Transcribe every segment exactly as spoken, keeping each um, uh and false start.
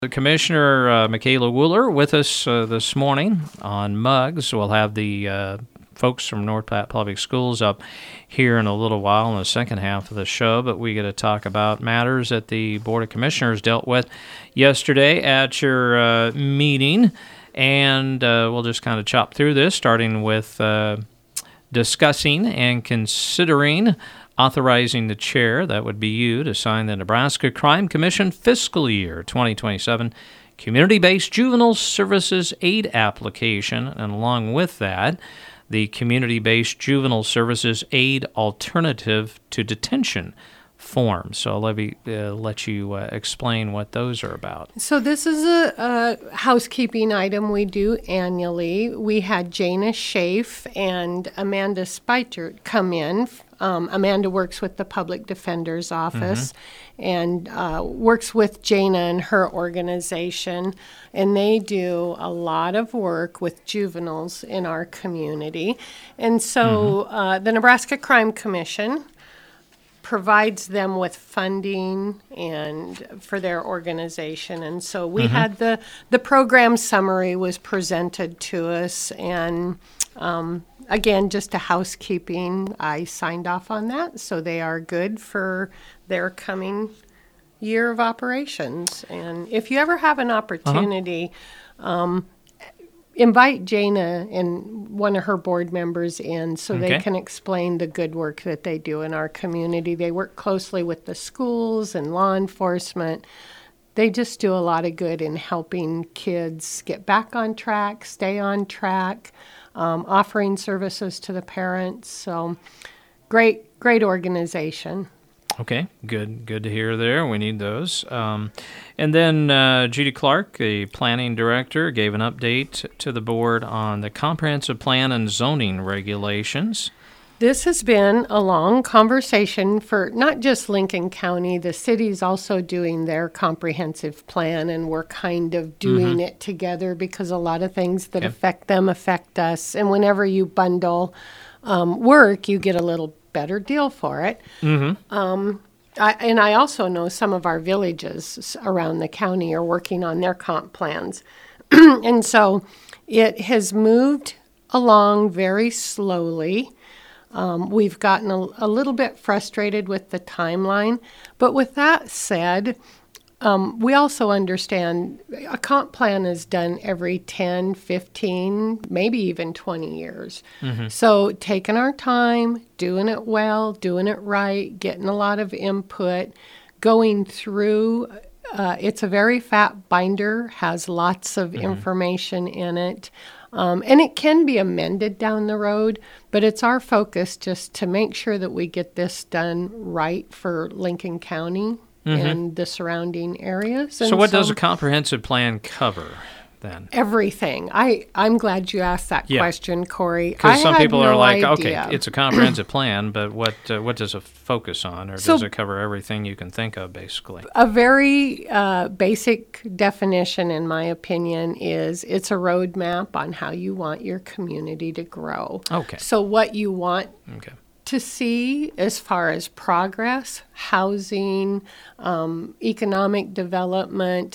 Commissioner uh, Michaela Wooler with us uh, this morning on Mugs. We'll have the uh, folks from North Platte Public Schools up here in a little while in the second half of the show, but we get to talk about matters that the Board of Commissioners dealt with yesterday at your uh, meeting, and uh, we'll just kind of chop through this, starting with uh, discussing and considering authorizing the chair, that would be you, to sign the Nebraska Crime Commission Fiscal Year twenty twenty-seven Community-Based Juvenile Services Aid Application, and along with that, the Community-Based Juvenile Services Aid Alternative to Detention form. So let me uh, let you uh, explain what those are about. So this is a, a housekeeping item we do annually. We had Jana Schaaf and Amanda Speichert come in. Um, Amanda works with the Public Defender's Office mm-hmm. and uh, works with Jana and her organization, and they do a lot of work with juveniles in our community. And so mm-hmm. uh, the Nebraska Crime Commission provides them with funding and for their organization. And so we mm-hmm. had the, the program summary was presented to us, and um, again, just a housekeeping, I signed off on that, so they are good for their coming year of operations. And if you ever have an opportunity, uh-huh. um, invite Jana and one of her board members in so okay. they can explain the good work that they do in our community. They work closely with the schools and law enforcement. They just do a lot of good in helping kids get back on track, stay on track, um, offering services to the parents. So great, great organization. Okay, good good to hear there. We need those. Um, and then uh, Judy Clark, the planning director, gave an update to the board on the comprehensive plan and zoning regulations. This has been a long conversation for not just Lincoln County. The city's also doing their comprehensive plan, and we're kind of doing mm-hmm. it together because a lot of things that yep. affect them affect us. And whenever you bundle um, work, you get a little better deal for it. Mm-hmm. Um, I, and I also know some of our villages around the county are working on their comp plans. And so it has moved along very slowly. Um, we've gotten a, a little bit frustrated with the timeline. But with that said, Um, we also understand a comp plan is done every ten, fifteen, maybe even twenty years. Mm-hmm. So taking our time, doing it well, doing it right, getting a lot of input, going through. Uh, it's a very fat binder, has lots of mm-hmm. information in it. Um, and it can be amended down the road, but it's our focus just to make sure that we get this done right for Lincoln County. Mm-hmm. And the surrounding areas. And so what so, does a comprehensive plan cover then? Everything. I, I'm glad you asked that yeah. question, Corey. Because some people no are like, idea. okay, it's a comprehensive plan, but what uh, what does it focus on? Or so, does it cover everything you can think of, basically? A very uh, basic definition, in my opinion, is it's a roadmap on how you want your community to grow. Okay. So what you want okay. to see as far as progress, housing, um, economic development,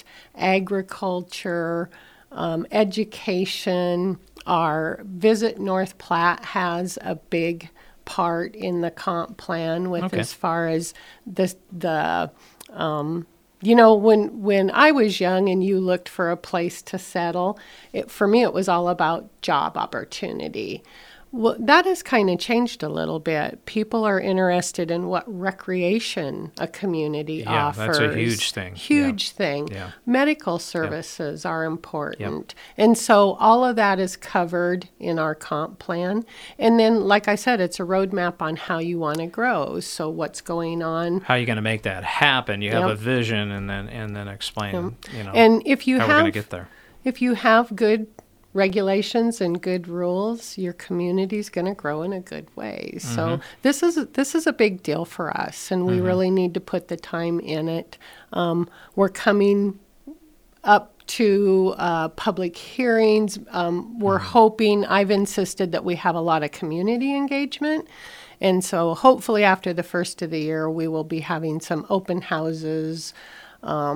agriculture, um, education. Our Visit North Platte has a big part in the comp plan with okay. as far as the the um, you know, when when I was young and you looked for a place to settle, it, for me it was all about job opportunity. Well, that has kind of changed a little bit. People are interested in what recreation a community yeah, offers. Yeah, that's a huge thing. Huge yeah. thing. Yeah. Medical services yeah. are important. Yep. And so all of that is covered in our comp plan. And then, like I said, it's a roadmap on how you want to grow. So what's going on. How are you going to make that happen? You yep. have a vision and then and then explain, yep. you know, and if you how have, we're going to get there. If you have good regulations and good rules, your community's going to grow in a good way. Mm-hmm. So this is this is a big deal for us, and we mm-hmm. really need to put the time in it. Um, we're coming up to uh, public hearings. Um, we're mm-hmm. hoping, I've insisted that we have a lot of community engagement. And so hopefully after the first of the year, we will be having some open houses, um,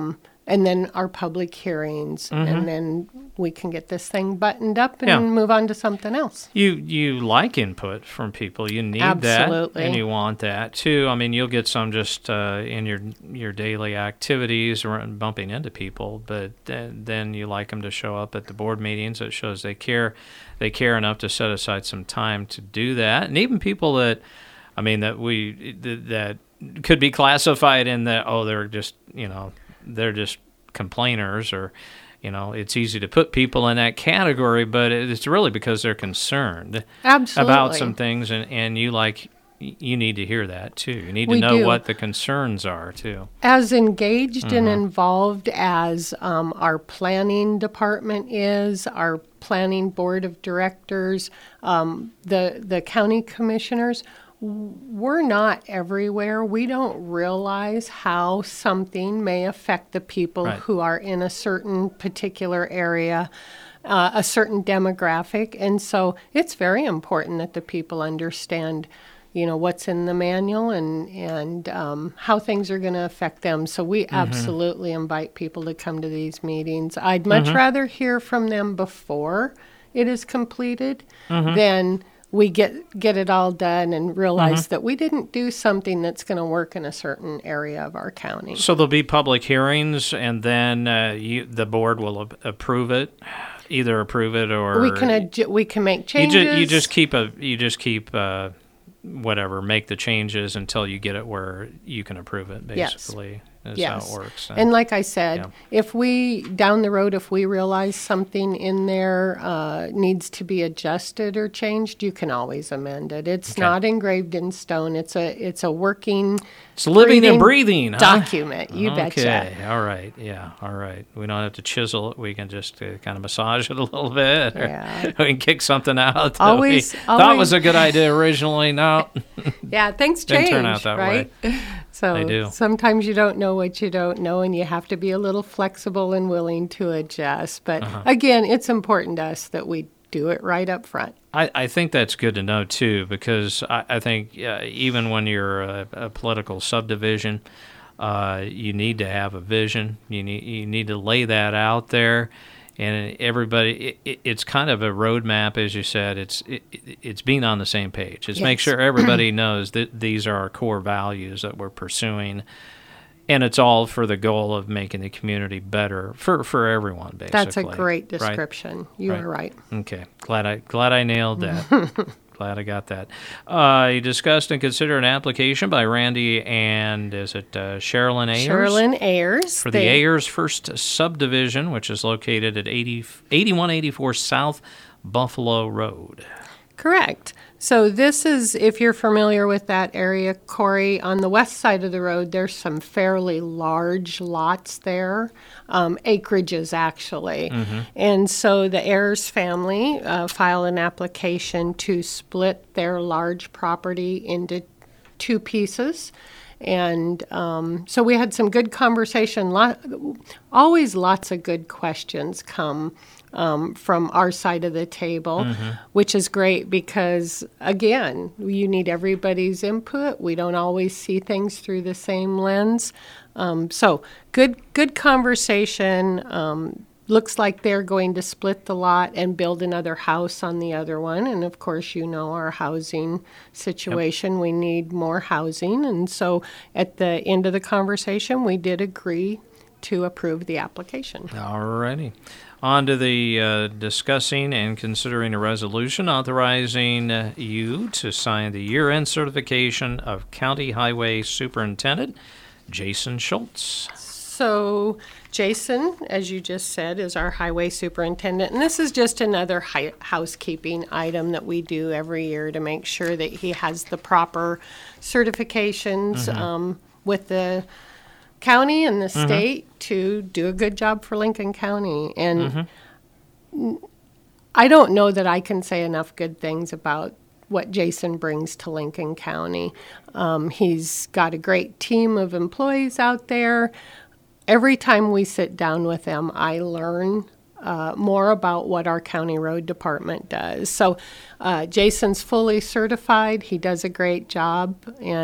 and then our public hearings, Mm-hmm. and then we can get this thing buttoned up and Yeah. move on to something else. You you like input from people. You need Absolutely. that, and you want that too. I mean, you'll get some just uh, in your your daily activities or bumping into people, but then, then you like them to show up at the board meetings. It shows they care. They care enough to set aside some time to do that, and even people that, I mean, that we that could be classified in that, oh, they're just you know they're just complainers, or you know, it's easy to put people in that category, but it's really because they're concerned Absolutely. about some things, and, and you like you need to hear that too. You need to We know do. what the concerns are too. As engaged Mm-hmm. and involved as um, our planning department is, our planning board of directors, um, the the county commissioners, w- we're not everywhere. We don't realize how something may affect the people Right. who are in a certain particular area, uh, a certain demographic, and so it's very important that the people understand, you know, what's in the manual and and um, how things are going to affect them. So we Mm-hmm. absolutely invite people to come to these meetings. I'd much rather hear from them before it is completed Mm-hmm. than we get get it all done and realize Mm-hmm. that we didn't do something that's going to work in a certain area of our county. So there'll be public hearings, and then uh, you, the board will a- approve it, either approve it or we can adju- we can make you changes. just you just keep a you just keep uh, whatever make the changes until you get it where you can approve it. Yes. Basically, is Yes. how it works. And like I said, Yeah. if we, down the road, if we realize something in there uh, needs to be adjusted or changed, you can always amend it. It's Okay. not engraved in stone. It's a it's a working It's living and breathing breathing, huh? document. You okay. betcha. All right. Yeah. All right. We don't have to chisel it. We can just uh, kind of massage it a little bit. or Yeah. we can kick something out that Always- we thought always- was a good idea originally. No. Yeah, things Didn't change, turn out that way. right? So They do. sometimes you don't know what you don't know, and you have to be a little flexible and willing to adjust. But Uh-huh. again, it's important to us that we do it right up front. I, I think that's good to know, too, because I, I think uh, even when you're a, a political subdivision, uh, you need to have a vision. You need, you need to lay that out there. And everybody, it, it, it's kind of a roadmap, as you said. It's it, it's being on the same page. It's make Yes. sure everybody knows that these are our core values that we're pursuing, and it's all for the goal of making the community better for, for everyone. Basically, That's a great right? description. You Right. are right. Okay, glad I glad I nailed that. Glad I got that. Uh, you discussed and considered an application by Randy and is it uh, Sherilyn Ayers? Sherilyn Ayers. For the They- Ayers First Subdivision, which is located at eighty, eighty-one eighty-four South Buffalo Road. Correct. So this is, if you're familiar with that area, Corey, on the west side of the road, there's some fairly large lots there, um, acreages actually. And so the Ayers family uh, filed an application to split their large property into two pieces. And um, so we had some good conversation. Lot, always lots of good questions come um, from our side of the table, which is great because, again, you need everybody's input. We don't always see things through the same lens. Um, so good, good conversation. Um, looks like they're going to split the lot and build another house on the other one. And of course, you know our housing situation. We need more housing. And so at the end of the conversation, we did agree to approve the application. All righty. On to the uh, discussing and considering a resolution authorizing uh, you to sign the year-end certification of County Highway Superintendent Jason Schultz. So Jason, as you just said, is our highway superintendent, and this is just another hi- housekeeping item that we do every year to make sure that he has the proper certifications um, with the county and the state to do a good job for Lincoln County. And I don't know that I can say enough good things about what Jason brings to Lincoln County. Um, he's got a great team of employees out there. Every time we sit down with them, I learn uh, more about what our county road department does. So uh, Jason's fully certified. He does a great job. And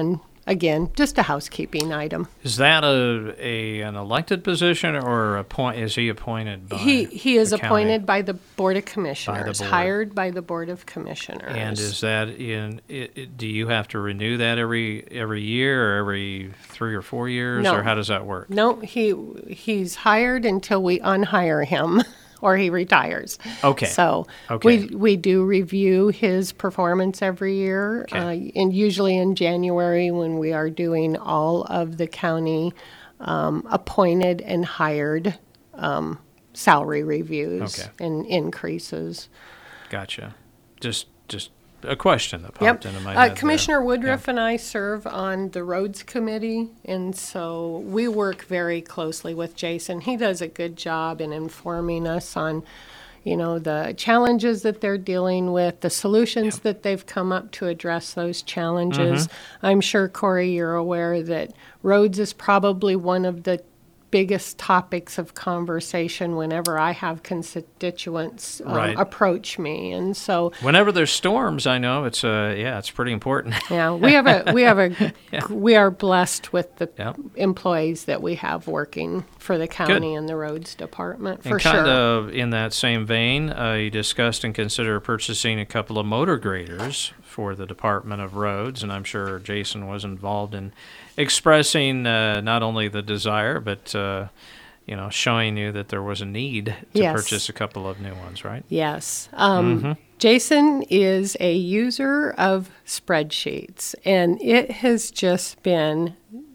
again, just a housekeeping item. Is that a, a an elected position or appoint? Is he appointed by? He he is the county? appointed by the Board of Commissioners, board. hired by the Board of Commissioners. And is that in? It, it, do you have to renew that every every year or every three or four years, No. or how does that work? No, he he's hired until we unhire him or he retires. Okay. So Okay. we we do review his performance every year, Okay. uh, and usually in January when we are doing all of the county um, appointed and hired um, salary reviews Okay. and increases. Gotcha. Just just a question that Yep. popped into my Uh, head. there. Commissioner Woodruff and I serve on the Roads Committee, and so we work very closely with Jason. He does a good job in informing us on, you know, the challenges that they're dealing with, the solutions that they've come up to address those challenges. Mm-hmm. I'm sure, Corey, you're aware that roads is probably one of the biggest topics of conversation whenever I have constituents um, Right. approach me, and so Whenever there's storms, I know it's uh yeah, it's pretty important. yeah, we have a we have a we are blessed with the Yeah. employees that we have working for the county and the roads department for And kind sure. of in that same vein, uh, you discussed and considered purchasing a couple of motor graders for the Department of Roads, and I'm sure Jason was involved in expressing uh, not only the desire, but uh, you know, showing you that there was a need to Yes. purchase a couple of new ones, right? Yes. Um, Mm-hmm. Jason is a user of spreadsheets, and it has just been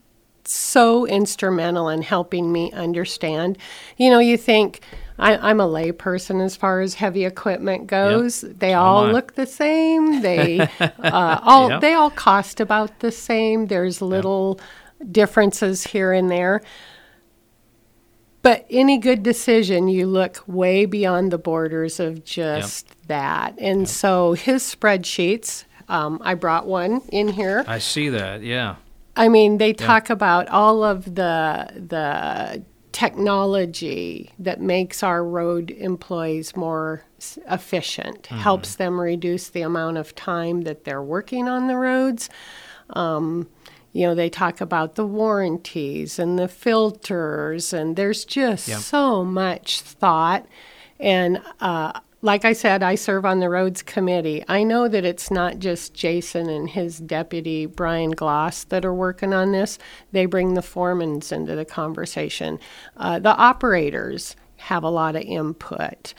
so instrumental in helping me understand. You know, you think I, I'm a lay person as far as heavy equipment goes. They So all am I. look the same. They uh, all Yep. they all cost about the same. There's little differences here and there. But any good decision, you look way beyond the borders of just that. And so his spreadsheets, um, I brought one in here. I see that, yeah. I mean, they talk about all of the the technology that makes our road employees more s- efficient, helps them reduce the amount of time that they're working on the roads. Um, you know, they talk about the warranties and the filters, and there's just Yep. so much thought. And uh, like I said, I serve on the Roads Committee. I know that it's not just Jason and his deputy, Brian Gloss, that are working on this. They bring the foremans into the conversation. Uh, the operators have a lot of input.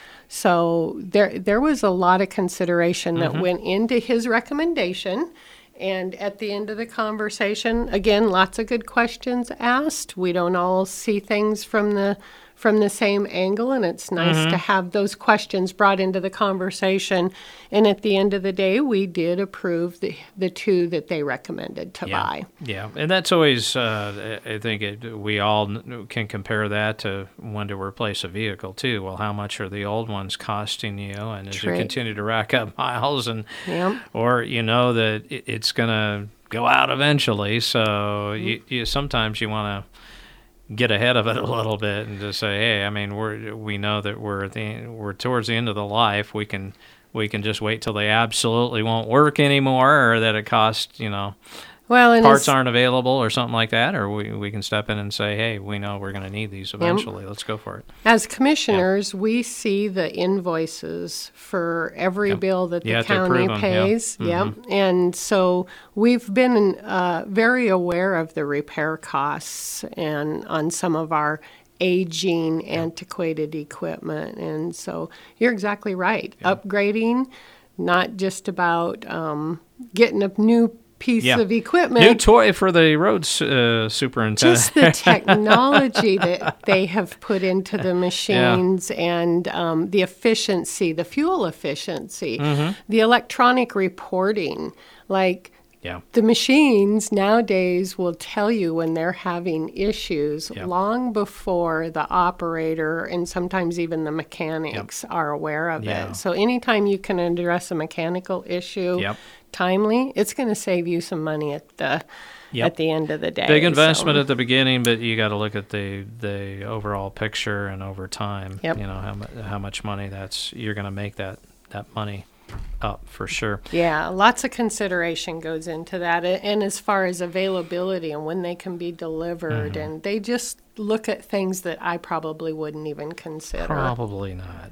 So there, there was a lot of consideration that went into his recommendation. And at the end of the conversation, again, lots of good questions asked. We don't all see things from the from the same angle, and it's nice to have those questions brought into the conversation. And at the end of the day, we did approve the the two that they recommended to Yeah, buy. yeah, and that's always. Uh, I think it, we all n- can compare that to when to replace a vehicle too. Well, how much are the old ones costing you? And as True. you continue to rack up miles, and Yep. or you know that it, it's gonna go out eventually. So Mm-hmm. you, you sometimes you want to get ahead of it a little bit and just say, hey, I mean, we're we know that we're at the we're towards the end of the life. We can. We can just wait till they absolutely won't work anymore, or that it costs, you know, Well, and parts as- aren't available or something like that, or we, we can step in and say, hey, we know we're going to need these eventually. Let's go for it. As commissioners, we see the invoices for every Yep. bill that the You have to county approve 'em, yeah. pays. Yep. And so we've been uh, very aware of the repair costs and on some of our aging, antiquated equipment. And so you're exactly right. Upgrading, not just about um, getting a new piece Yeah. of equipment. New toy for the roads uh, superintendent. Just the technology that they have put into the machines and um, the efficiency, the fuel efficiency, Mm-hmm. the electronic reporting. Like yeah. the machines nowadays will tell you when they're having issues Yep. long before the operator and sometimes even the mechanics are aware of Yeah. it. So anytime you can address a mechanical issue Yep. timely, it's going to save you some money at the Yep. at the end of the day. Big investment So- at the beginning, but you got to look at the the overall picture and over time. Yep. You know how mu- how much money that's you're going to make that that money up for sure. Yeah, lots of consideration goes into that. A- And as far as availability and when they can be delivered, Mm-hmm. and they just look at things that I probably wouldn't even consider. Probably not.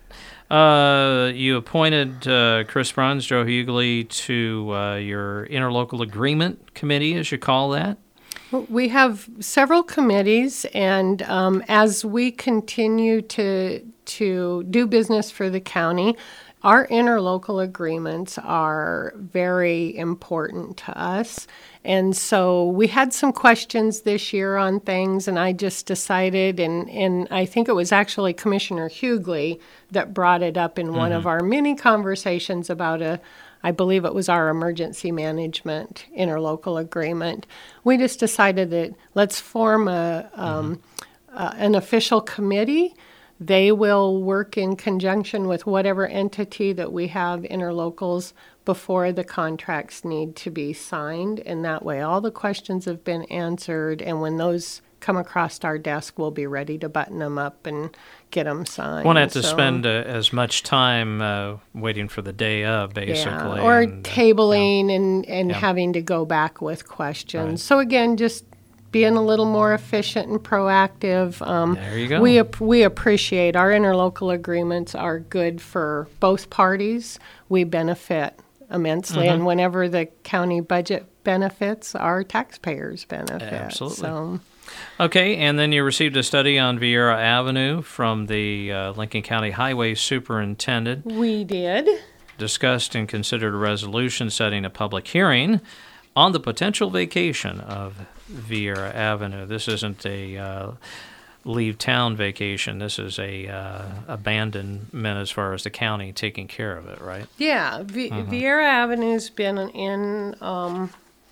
Uh, you appointed uh, Chris Bruns, Joe Hughley, to uh, your interlocal agreement committee, as you call that. We have several committees, and um, as we continue to to do business for the county, our interlocal agreements are very important to us. And so we had some questions this year on things, and I just decided, and, and I think it was actually Commissioner Hughley that brought it up in one of our many conversations about a, I believe it was our emergency management interlocal agreement. We just decided that let's form a um, uh, an official committee. They will work in conjunction with whatever entity that we have interlocals before the contracts need to be signed, and that way all the questions have been answered, and when those come across our desk, we'll be ready to button them up and get them signed. Won't have to So- spend uh, as much time uh, waiting for the day of, basically. Yeah, or and, uh, tabling and, and Yeah. having to go back with questions. Right. So again, just being a little more efficient and proactive. Um, There you go. We ap- we appreciate our interlocal agreements are good for both parties. We benefit immensely, Mm-hmm. and whenever the county budget benefits, our taxpayers benefit. Absolutely. So, Okay, and then you received a study on Vieira Avenue from the uh, Lincoln County Highway Superintendent. we did. Discussed and considered a resolution setting a public hearing on the potential vacation of Vieira Avenue. This isn't a uh, leave town vacation. This is a uh, abandonment as far as the county taking care of it, right? Yeah, v- Mm-hmm. Vieira Avenue's been in um,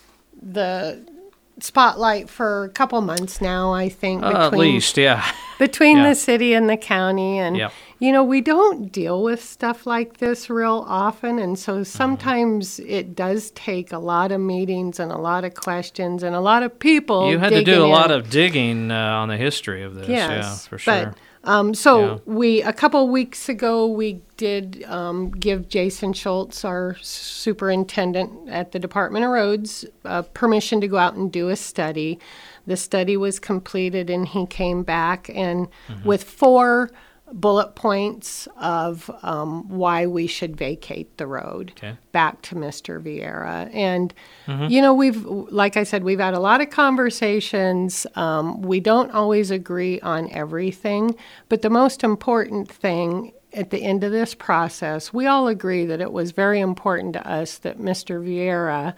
the spotlight for a couple months now, I think. Uh, at least, yeah. between yeah. the city and the county, and Yep. you know, we don't deal with stuff like this real often, and Mm-hmm. so sometimes it does take a lot of meetings and a lot of questions and a lot of people. You had to digging do a lot in. of digging uh, on the history of this, yeah, Yes, for sure. But, um, so Yeah. we a couple weeks ago we did um, give Jason Schultz, our superintendent at the Department of Roads, uh, permission to go out and do a study. The study was completed, and he came back and Mm-hmm. with four bullet points of um, why we should vacate the road Okay. back to Mister Vieira. And, Mm-hmm. you know, we've, like I said, we've had a lot of conversations. Um, we don't always agree on everything, but the most important thing at the end of this process, we all agree that it was very important to us that Mister Vieira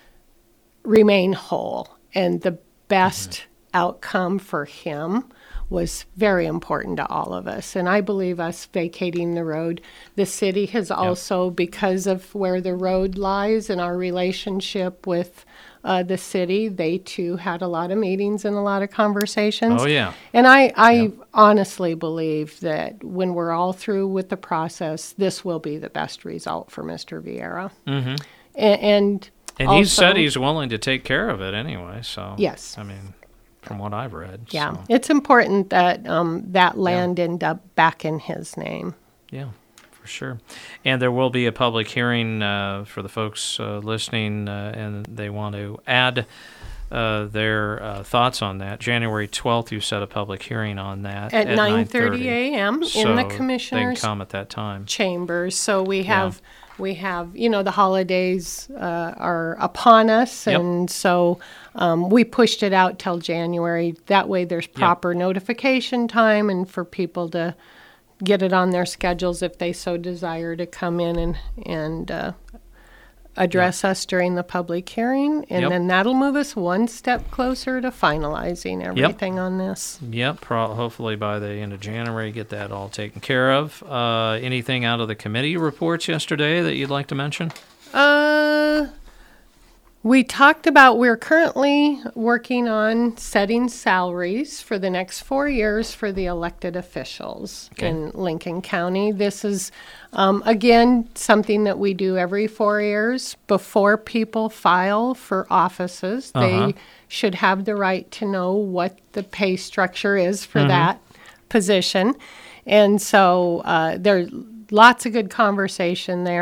remain whole, and the best outcome for him was very important to all of us. And I believe us vacating the road, the city has also, because of where the road lies and our relationship with uh, the city, they too had a lot of meetings and a lot of conversations. Oh, yeah. And I, I honestly believe that when we're all through with the process, this will be the best result for Mister Vieira. Mm-hmm. And, and And also, he said he's willing to take care of it anyway, so. Yes. I mean, from what I've read. Yeah, so, it's important that um, that land end up back in his name. yeah, for sure. And there will be a public hearing uh, for the folks uh, listening, uh, and they want to add uh, their uh, thoughts on that. January twelfth, you set a public hearing on that. At nine thirty a.m. So in the they can commissioners' come at that time. chambers. So we have, we have, you know, the holidays uh, are upon us, Yep. and so um, we pushed it out till January. That way, there's proper notification time, and for people to get it on their schedules if they so desire to come in and and uh, address us during the public hearing, and Yep. then that'll move us one step closer to finalizing everything on this. Yep, pro- hopefully by the end of January, get that all taken care of. Uh, anything out of the committee reports yesterday that you'd like to mention? Uh, we talked about we're currently working on setting salaries for the next four years for the elected officials Okay. in Lincoln County. This is, um, again, something that we do every four years before people file for offices. Uh-huh. They should have the right to know what the pay structure is for that position. And so uh, there's lots of good conversation there.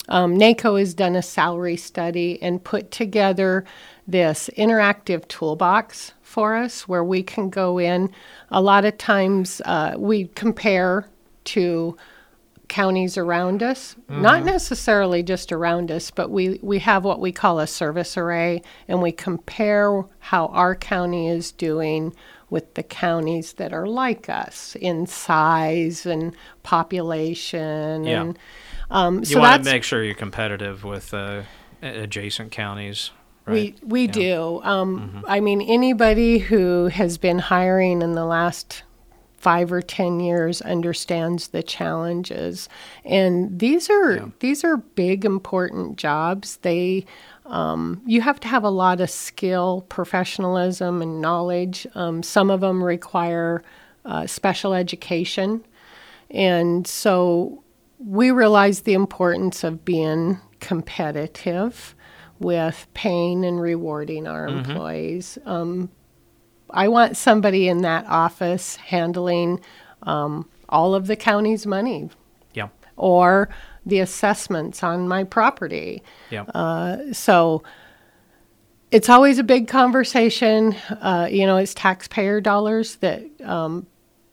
um, NACO has done a salary study and put together this interactive toolbox for us where we can go in. A lot of times uh, we compare to counties around us, mm-hmm. not necessarily just around us, but we, we have what we call a service array, and we compare how our county is doing with the counties that are like us in size and population. Yeah. And um, you so want to make sure you're competitive with uh, adjacent counties. Right? We we yeah. do. Um, mm-hmm. I mean, anybody who has been hiring in the last five or ten years understands the challenges, and these are yeah. these are big, important jobs. They um, you have to have a lot of skill, professionalism, and knowledge. Um, some of them require uh, special education, and so we realize the importance of being competitive with paying and rewarding our mm-hmm. employees. Um, I want somebody in that office handling um, all of the county's money. Yeah. Or the assessments on my property. Yeah. Uh, so it's always a big conversation. Uh, you know, it's taxpayer dollars that um,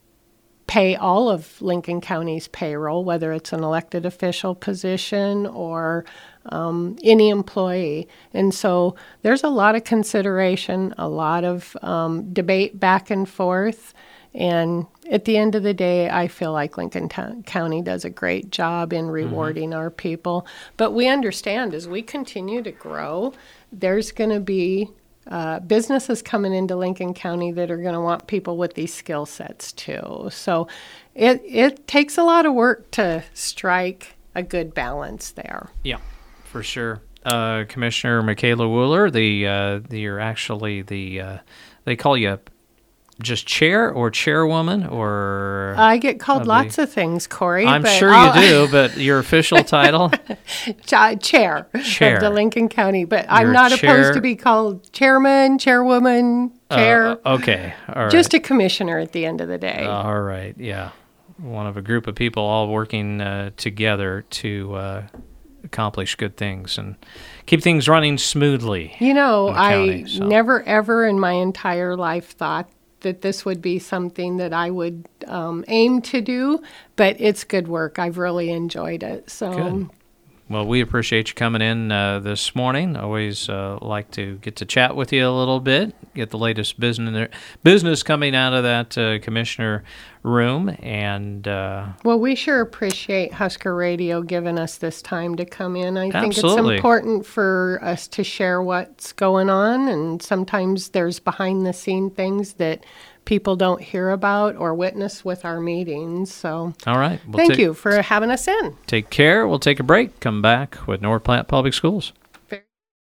pay all of Lincoln County's payroll, whether it's an elected official position or um, any employee. And so there's a lot of consideration, a lot of um, debate back and forth. And at the end of the day, I feel like Lincoln T- County does a great job in rewarding mm-hmm. our people. But we understand as we continue to grow, there's going to be Uh, businesses coming into Lincoln County that are going to want people with these skill sets too. So it it takes a lot of work to strike a good balance there. Yeah, for sure. Uh, Commissioner Michaela Wooler, the, uh, the you're actually the uh, they call you just chair or chairwoman or I get called lots the, of things, Corey. I'm but sure I'll, you do, but your official title? Ch- chair, chair of the Lincoln County. But You're I'm not chair, opposed to be called chairman, chairwoman, chair. Uh, okay, all right. Just a commissioner at the end of the day. Uh, all right, yeah. One of a group of people all working uh, together to uh, accomplish good things and keep things running smoothly. You know, I county, so. never ever in my entire life thought that this would be something that I would um, aim to do, but it's good work. I've really enjoyed it. So, good. Well, we appreciate you coming in uh, this morning. Always uh, like to get to chat with you a little bit, get the latest business business coming out of that uh, commissioner room. And uh, well, we sure appreciate Husker Radio giving us this time to come in. I think absolutely. It's important for us to share what's going on, and sometimes there's behind-the-scene things that people don't hear about or witness with our meetings. So, all right. We'll thank take, you for having us in. Take care. We'll take a break. Come back with North Platte Public Schools.